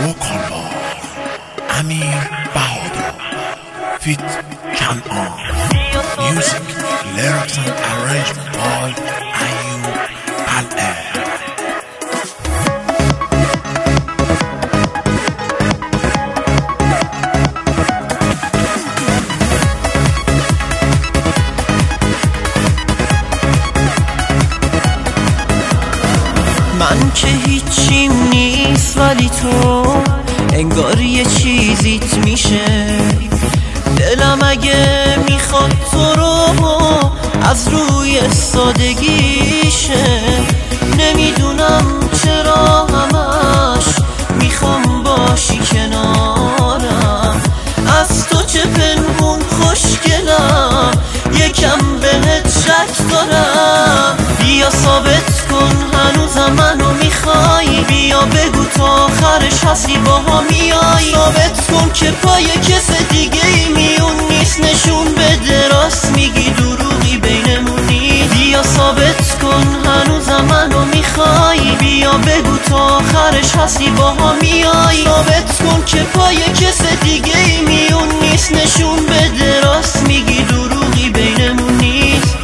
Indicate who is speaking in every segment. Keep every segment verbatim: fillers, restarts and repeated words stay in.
Speaker 1: وکالبار امیر بهادر فیت کنعان میوزیک lyrics and arrangement by ایوب قلعه.
Speaker 2: من که هیچیم نیست ولی تو انگار یه چیزیت میشه. دلم اگه میخواد تو رو از روی سادگیشه. نمیدونم چرا همش میخوام باشی کنارم. از تو چه پنهون خوشگلم یکم بهت شک دارم. بیا ثابت کن هنوزم منو میخوای. بیا بگو تا آخرش هستی با هم میای. ثابت کن که پای کس دیگه ای میون نیست. نشون بده راست میگی دروغی بینمون نیست. بیا ثابت کن هنوزم منو میخوای. بیا بگو تا آخرش هستی با هم میای. ثابت کن که پای کس دیگه ای میون نیست. نشون بده راست میگی دروغی بینمون نیست.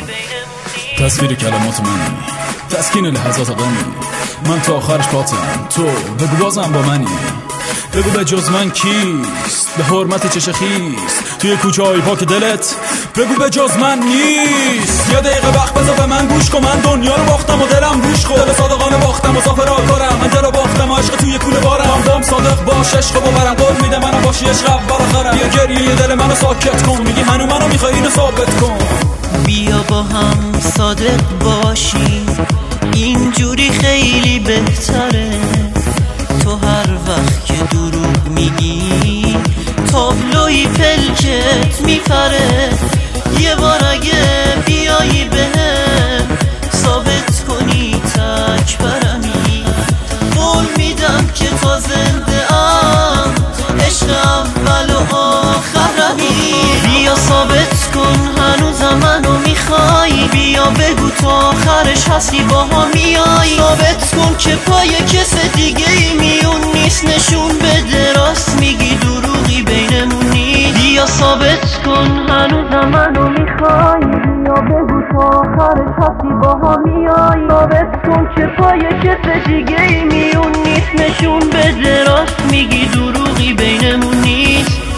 Speaker 3: تصویر کلمات منی، تسکین لحظات غمی. من تا آخرش پاتم، تو بگو بازم با منی. بگو به جز من کیست، به حرمت چه خیست توی کوچه های پاک دلت. بگو به جز من نیست. یه دقیقه وقت بذار به من گوش کن. من دنیا رو باختم و دلم روش خود. دل صادقانه باختم مسافر آکارم. من دل رو باختم و عشق توی کوله بارم. دام صادق باش عشق ببرم. قول میده منو باشی عشق اول آخرم. بیا گریه دل منو ساکت کن. میگی هنو منو میخوای اینو ثابت کن.
Speaker 2: بیا با هم صادق باشی اینجوری خیلی بهتره. تو هر وقت که دروغ میگی تابلوی پلکت میپره. یه بار اگه بیایی بهم ثابت کنی تک برمی. قول میدم که تا زنده ام عشق اول و آخرمی. بیا ثابت کن هنوزم منو میخوای. بیا بگو تا آخرش هستی با هم میای. ثابت کن که پای کس دیگه ای میون نیست. نشون بده راست میگی دروغی بینمون نیست. بیا ثابت کن هنوزم منو میخوای. بیا بگو تا آخرش هستی با هم میای. ثابت کن که پای کس دیگه ای میون نیست. نشون بده راست میگی دروغی بینمون نیست.